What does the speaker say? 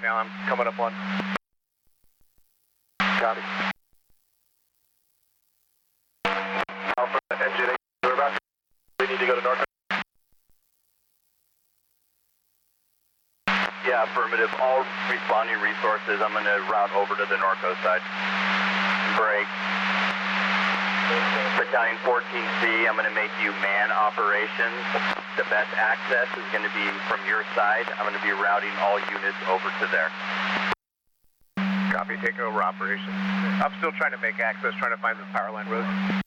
now. I'm coming up on. Copy. Alpha, engine 8, we're about to. We need to go to Norco. Yeah, affirmative. All responding resources, I'm going to route over to the Norco side. Break. Battalion 14C, I'm going to make you man operations. The best access is going to be from your side. I'm going to be routing all units over to there. Copy, take over operations. I'm still trying to make access, trying to find the power line road.